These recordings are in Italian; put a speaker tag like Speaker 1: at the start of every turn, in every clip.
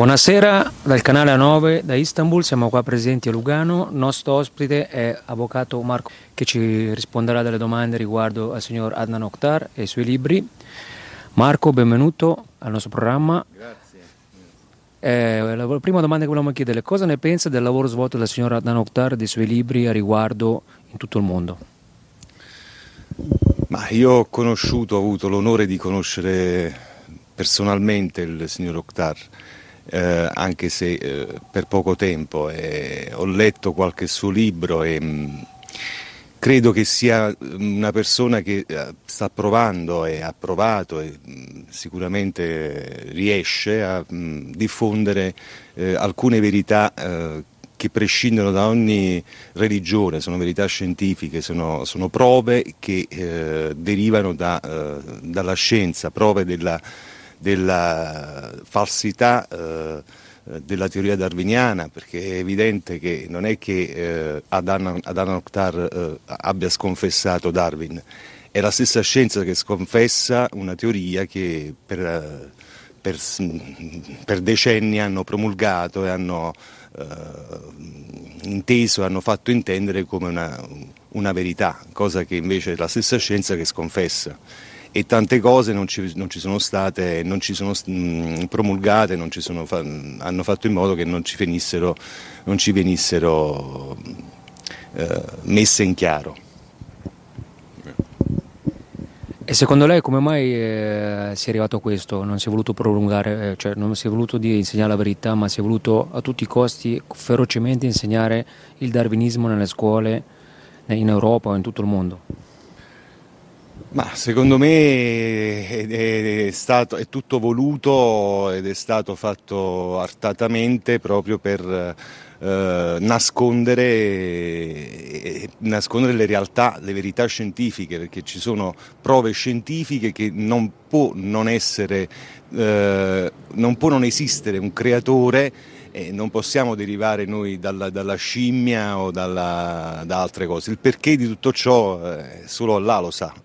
Speaker 1: Buonasera dal canale A9 da Istanbul, siamo qua presenti a Lugano. Il nostro ospite è avvocato Marco che ci risponderà delle domande riguardo al signor Adnan Oktar e i suoi libri. Marco, benvenuto al nostro programma.
Speaker 2: Grazie.
Speaker 1: La prima domanda che volevamo chiedere: cosa ne pensa del lavoro svolto dal signor Adnan Oktar e dei suoi libri a riguardo in tutto il mondo?
Speaker 2: Ma io ho avuto l'onore di conoscere personalmente il signor Oktar, anche se per poco tempo, ho letto qualche suo libro e credo che sia una persona che sta provando e ha provato e sicuramente riesce a diffondere alcune verità che prescindono da ogni religione, sono verità scientifiche, sono prove che derivano dalla scienza, prove della falsità della teoria darwiniana, perché è evidente che non è che Adnan Oktar abbia sconfessato Darwin, è la stessa scienza che sconfessa una teoria che per decenni hanno promulgato e hanno inteso, hanno fatto intendere come una verità, cosa che invece è la stessa scienza che sconfessa. E tante cose non ci sono state, non ci sono promulgate, hanno fatto in modo che non ci venissero messe in chiaro.
Speaker 1: E secondo lei come mai si è arrivato a questo? Non si è voluto prolungare, cioè non si è voluto insegnare la verità, ma si è voluto a tutti i costi ferocemente insegnare il darwinismo nelle scuole in Europa o in tutto il mondo?
Speaker 2: Ma secondo me è tutto voluto ed è stato fatto artatamente proprio per nascondere le realtà, le verità scientifiche, perché ci sono prove scientifiche che non può non esistere un creatore. Non possiamo derivare noi dalla scimmia o da altre cose. Il perché di tutto ciò solo Allah lo sa,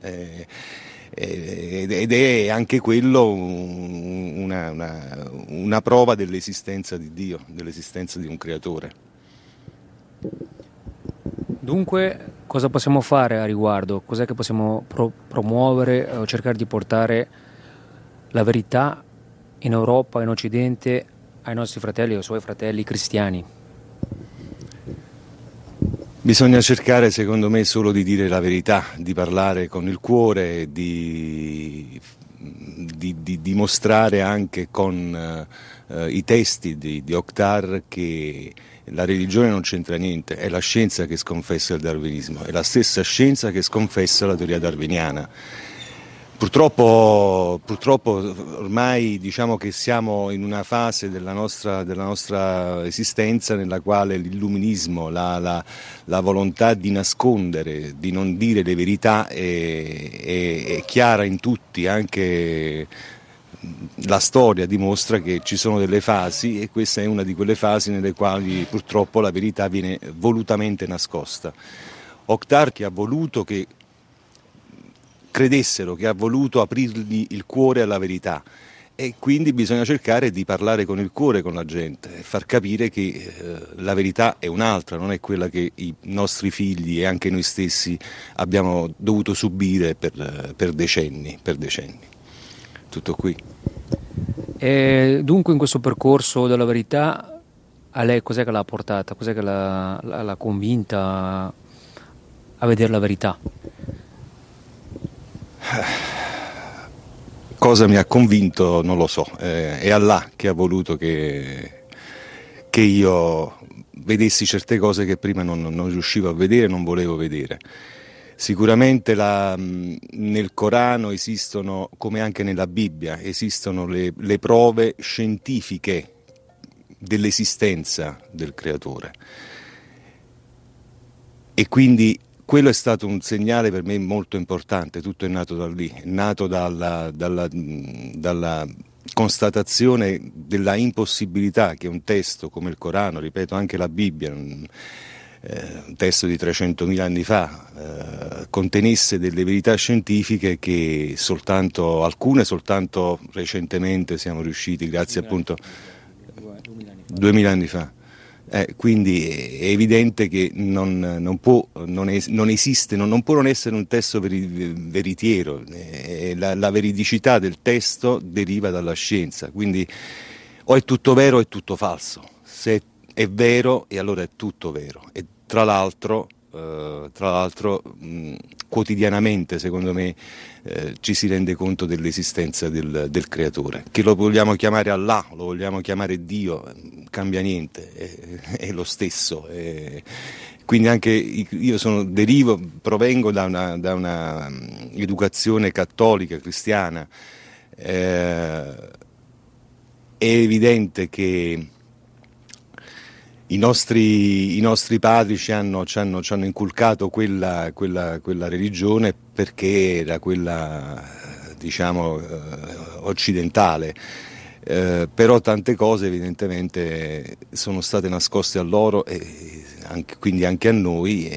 Speaker 2: ed è anche quello una prova dell'esistenza di Dio, dell'esistenza di un creatore.
Speaker 1: Dunque, cosa possiamo fare a riguardo? Cos'è che possiamo promuovere o cercare di portare la verità in Europa, in Occidente, ai nostri fratelli o ai suoi fratelli cristiani?
Speaker 2: Bisogna cercare, secondo me, solo di dire la verità, di parlare con il cuore, di dimostrare anche con i testi di Oktar che la religione non c'entra niente, è la scienza che sconfessa il darwinismo, è la stessa scienza che sconfessa la teoria darwiniana. Purtroppo ormai diciamo che siamo in una fase della nostra esistenza nella quale l'illuminismo, la volontà di nascondere, di non dire le verità è chiara in tutti, anche la storia dimostra che ci sono delle fasi e questa è una di quelle fasi nelle quali purtroppo la verità viene volutamente nascosta. Oktar che ha voluto che credessero, che ha voluto aprirgli il cuore alla verità e quindi bisogna cercare di parlare con il cuore con la gente e far capire che la verità è un'altra, non è quella che i nostri figli e anche noi stessi abbiamo dovuto subire per decenni. Tutto qui.
Speaker 1: E dunque in questo percorso della verità a lei cos'è che l'ha portata? Cos'è che l'ha convinta a vedere la verità?
Speaker 2: Cosa mi ha convinto non lo so, è Allah che ha voluto che io vedessi certe cose che prima non riuscivo a vedere, non volevo vedere. Sicuramente nel Corano esistono, come anche nella Bibbia, esistono le prove scientifiche dell'esistenza del Creatore e quindi quello è stato un segnale per me molto importante, tutto è nato da lì, è nato dalla constatazione della impossibilità che un testo come il Corano, ripeto anche la Bibbia, un testo di 300.000 anni fa, contenesse delle verità scientifiche che alcune soltanto recentemente siamo riusciti, grazie appunto 2000 anni fa. Quindi è evidente che non può non essere un testo veritiero, la veridicità del testo deriva dalla scienza, quindi o è tutto vero o è tutto falso. Se è vero, e allora è tutto vero. E tra l'altro quotidianamente, secondo me, ci si rende conto dell'esistenza del creatore. Che lo vogliamo chiamare Allah, lo vogliamo chiamare Dio, cambia niente, è lo stesso. Quindi anche io provengo da una educazione cattolica, cristiana. È evidente che i nostri padri ci hanno inculcato quella religione perché era quella, diciamo, occidentale, però tante cose evidentemente sono state nascoste a loro e quindi anche a noi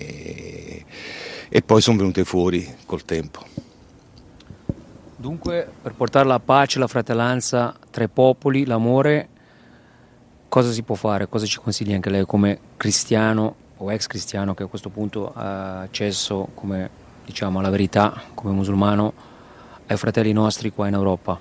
Speaker 2: e poi sono venute fuori col tempo.
Speaker 1: Dunque, per portare la pace, la fratellanza tra i popoli, l'amore, cosa si può fare? Cosa ci consiglia anche lei come cristiano o ex cristiano che a questo punto ha accesso, come diciamo, alla verità, come musulmano, ai fratelli nostri qua in Europa?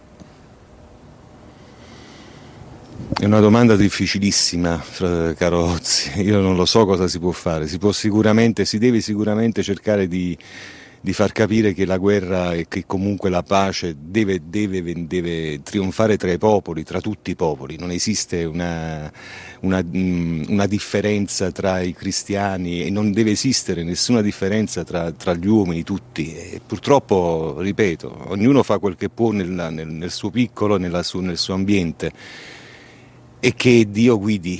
Speaker 2: È una domanda difficilissima, caro Ozzi. Io non lo so cosa si può fare. Si deve sicuramente cercare di far capire che la guerra e che comunque la pace deve trionfare tra i popoli, tra tutti i popoli. Non esiste una differenza tra i cristiani e non deve esistere nessuna differenza tra gli uomini tutti. E purtroppo, ripeto, ognuno fa quel che può nel suo piccolo, nel suo ambiente. E che Dio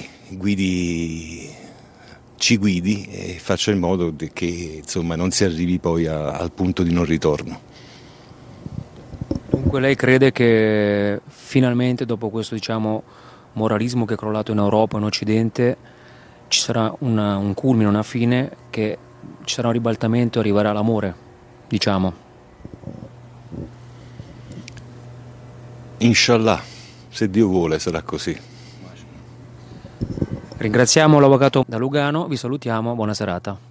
Speaker 2: ci guidi e faccia in modo che insomma non si arrivi poi al punto di non ritorno.
Speaker 1: Dunque lei crede che finalmente dopo questo, diciamo, moralismo che è crollato in Europa e in Occidente ci sarà un culmine, una fine, che ci sarà un ribaltamento e arriverà l'amore, diciamo?
Speaker 2: Inshallah, se Dio vuole sarà così.
Speaker 1: Ringraziamo l'avvocato da Lugano, vi salutiamo, buona serata.